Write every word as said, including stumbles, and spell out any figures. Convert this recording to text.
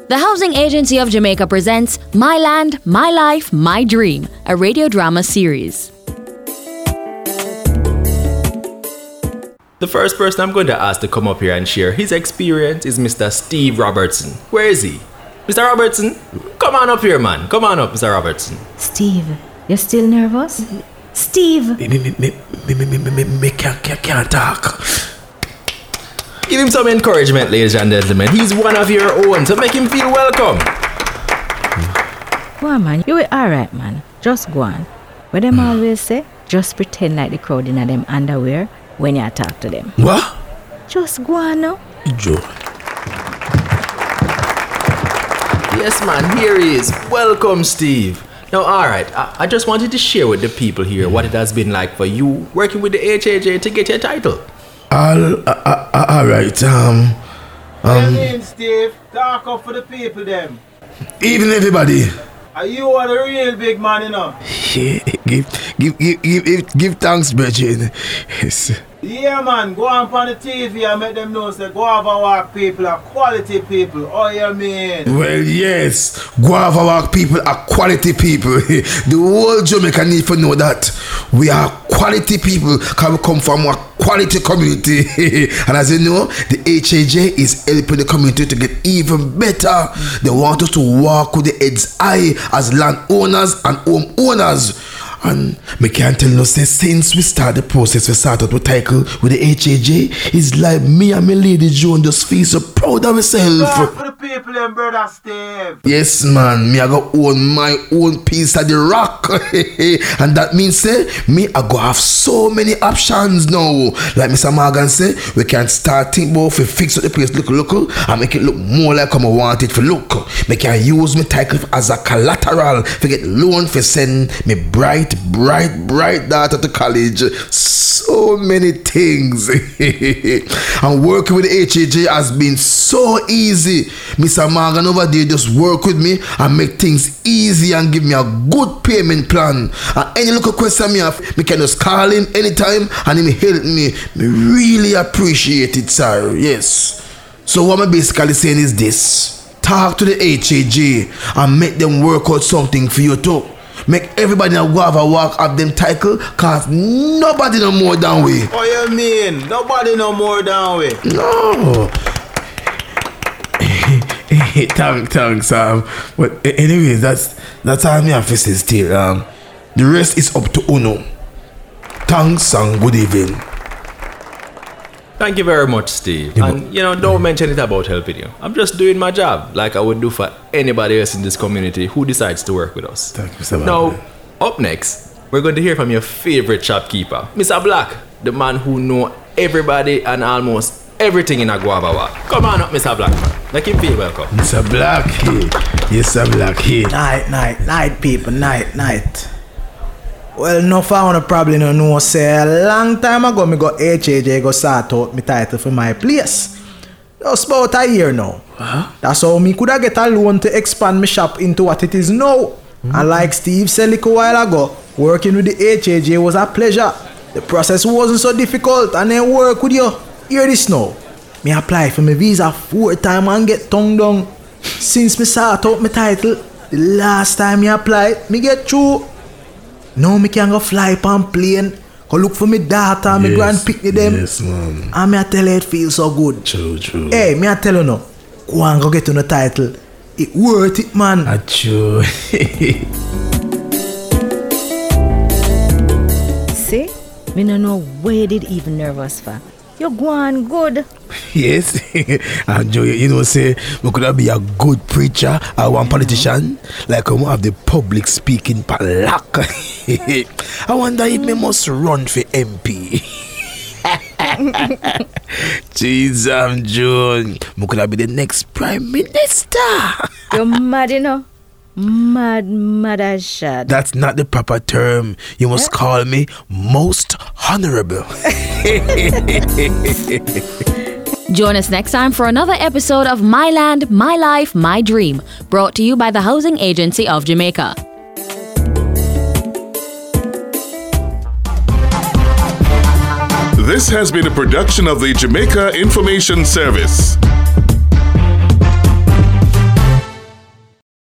The Housing Agency of Jamaica presents My Land, My Life, My Dream, a radio drama series. The first person I'm going to ask to come up here and share his experience is Mister Steve Robertson. Where is he? Mister Robertson, come on up here, man. Come on up, Mister Robertson. Steve, you're still nervous? Steve! Me, me, me, me, me, me, me, me, me can't, can't, can't talk. Give him some encouragement, ladies and gentlemen. He's one of your own, so make him feel welcome. Go on, man. You were alright, man. Just go on. What them always say, just pretend like the crowd in them underwear when you talk to them. What? Just go on now. Joe. Yes, man, here he is. Welcome, Steve. Now, alright, I, I just wanted to share with the people here what it has been like for you working with the H A J to get your title. All, uh, uh, all right, um... um what you mean, Steve? Talk up for the people, them. Even everybody. Are you are the real big man, you know? Yeah, give, give, give, give, give, give thanks, Bridget. Yes. Yeah, man, go on on the T V and make them know that Guava Walk people are quality people. Oh, you mean? Well, yes, Guava Walk people are quality people. The whole Jamaica need to know that we are quality people because we come from a quality community. And as you know, the H A J is helping the community to get even better. They want us to walk with the heads high as landowners and homeowners. And me can't tell you, say, since we start the process, we start out with title with the H A J, it's like me and my lady Joan just feel so proud of myself. Talk for the people and brother Steve. Yes, man, me I go own my own piece of the rock. And that means, say, me I go have so many options now. Like Mister Morgan say, we can start think about if we fix up the place look local and make it look more like how I want it to look. Me can use my title as a collateral to get loan for send me bright bright, bright daughter to college. So many things. And working with the H A J has been so easy. Mister Morgan over there just work with me and make things easy and give me a good payment plan. And any little question me have, me can just call him anytime and he help me. Me really appreciate it, sir. Yes. So what I'm basically saying is this. Talk to the H A J and make them work out something for you too. Make everybody in Guava Walk have them title, cause nobody no more down way. What you mean? Nobody no more down way? No. thanks, thanks, um. But anyways, that's that's all me have to say still. Um, the rest is up to Uno. Thanks and good evening. Thank you very much, Steve. Yeah, and, you know, don't mention it about helping you. I'm just doing my job like I would do for anybody else in this community who decides to work with us. Thank you, Mister Now, up next, we're going to hear from your favorite shopkeeper, Mister Black, the man who know everybody and almost everything in a Guava Walk. Come on up, Mister Black, man. Make him feel welcome. Mister Black here. Yes, Mister Black here. Night, night, night, people, night, night. Well, no found a problem, no, no, say a long time ago, me go H A J go sort out my title for my place. Just about a year now. Uh-huh. That's how me coulda get a loan to expand my shop into what it is now. Mm-hmm. And like Steve said a while ago, working with the H A J was a pleasure. The process wasn't so difficult and then work with you. Hear this now. Me apply for my visa four times and get tongue down. Since me sort out my title, the last time me applied, me get through. Now me can go fly on plane, go look for me daughter and yes, me grand pick them. Yes, man. And me I tell you it feels so good. True, true. Hey, me I tell you now, go and go get on the title. It worth it, man. Ah, true. See? Me no know where did even nervous for. You're going good. Yes. And Joe, you know, say, we could be a good preacher or one politician, like we have the public speaking palak. I wonder if me must run for M P. Jeez, I'm John. We could be the next prime minister. You're mad, you know. Mad, mad as shad. That's not the proper term. You must call me most honorable. Join us next time for another episode of My Land, My Life, My Dream, brought to you by the Housing Agency of Jamaica. This has been a production of the Jamaica Information Service.